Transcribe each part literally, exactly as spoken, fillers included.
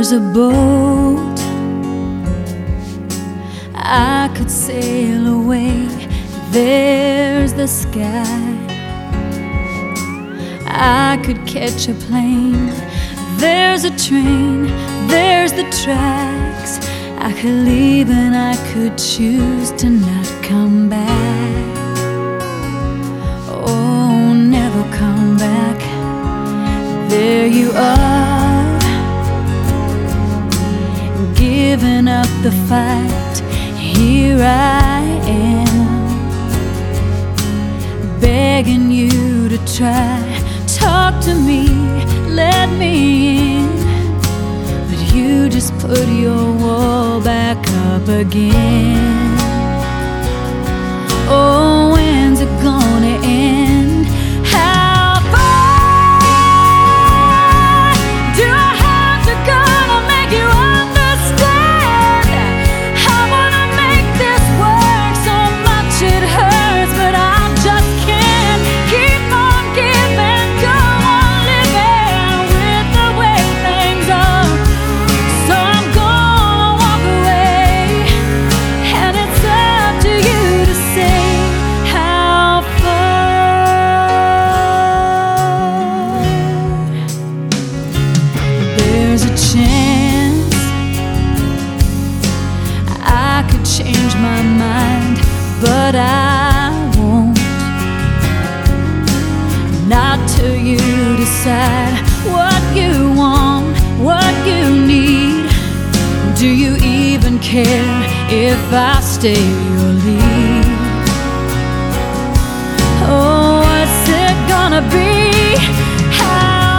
There's a boat I could sail away. There's the sky. I could catch a plane. There's a train. There's the tracks. I could leave and I could choose to not come back. Oh, never come back. There you are, giving up the fight. Here I am, begging you to try. Talk to me, let me in, but you just put your wall back up again. Oh, when's it gonna end? How far do I have to go to make you understand? I wanna make this work so much it hurts, but I just can't keep on giving, go on living with the way things are. So I'm gonna walk away, and it's up to you to say how far. There's a chance I could change my mind, but I won't. Not till you decide what you want, what you need. Do you even care if I stay or leave? Oh, what's it gonna be? How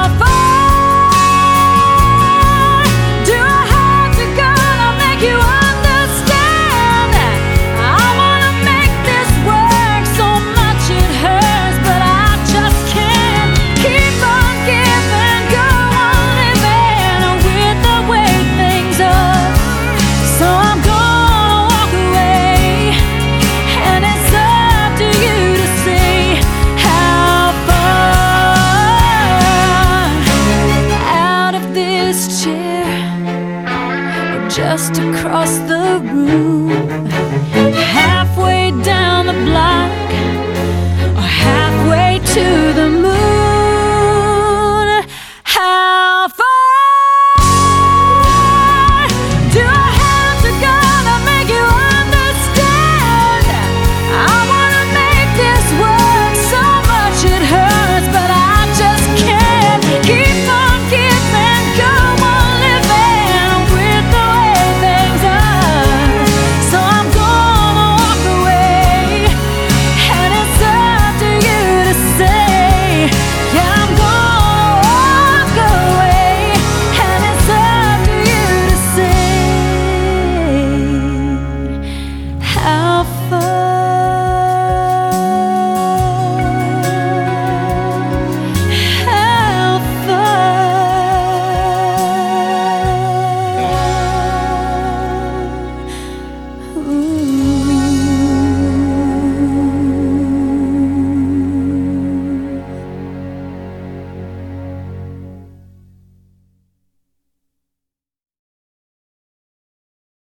far do I have to go to make you understand? I wanna make this work so much it hurts, but I just can't keep on giving, go on living with the way things are. So I'm gonna walk away, and it's up to you to say how far. Out of this chair, or just across the room,